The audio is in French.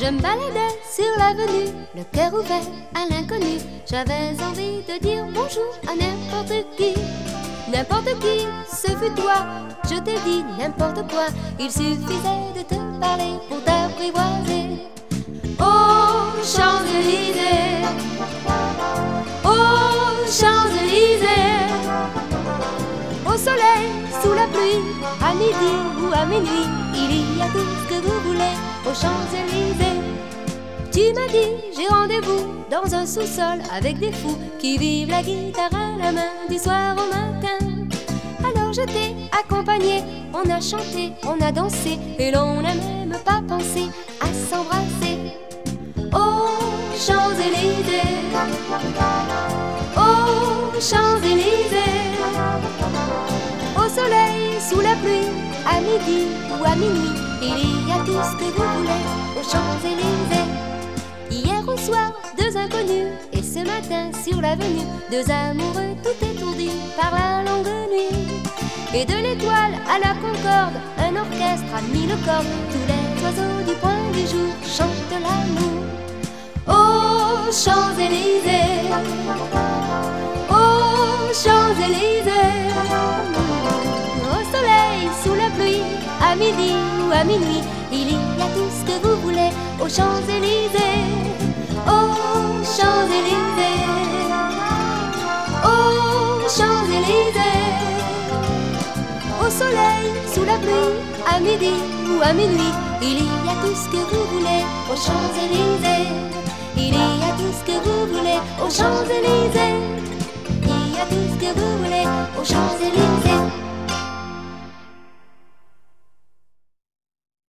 Je me baladais sur l'avenue, le cœur ouvert à l'inconnu. J'avais envie de dire bonjour à n'importe qui. N'importe qui, ce fut toi. Je t'ai dit n'importe quoi. Il suffisait de te parler pour t'apprivoiser. Oh, Champs-Élysées, oh, Champs-Élysées. Au soleil, sous la pluie, à midi ou à minuit, il y a tout ce que vous voulez aux Champs-Élysées. Tu m'as dit, j'ai rendez-vous dans un sous-sol avec des fous qui vivent la guitare à la main du soir au matin. Alors je t'ai accompagné, on a chanté, on a dansé et l'on n'a même pas pensé à s'embrasser. Oh, Champs-Élysées, oh, Champs-Élysées. Au soleil, sous la pluie, à midi ou à minuit, il y a tout ce que vous voulez aux Champs-Élysées. Hier au soir, deux inconnus, et ce matin sur l'avenue, deux amoureux tout étourdis par la longue nuit. Et de l'étoile à la Concorde, un orchestre a mis le corps. Tous les oiseaux du point du jour chantent l'amour. Oh, Champs-Élysées, oh, Champs-Élysées. Au soleil, sous la pluie, à midi ou à minuit, il y a tout ce que vous voulez aux Champs-Élysées. Oh, Champs-Élysées, oh, Champs-Élysées. Au soleil, sous la pluie, à midi ou à minuit, il y a tout ce que vous voulez aux Champs-Élysées. Il y a tout ce que vous voulez aux Champs-Élysées.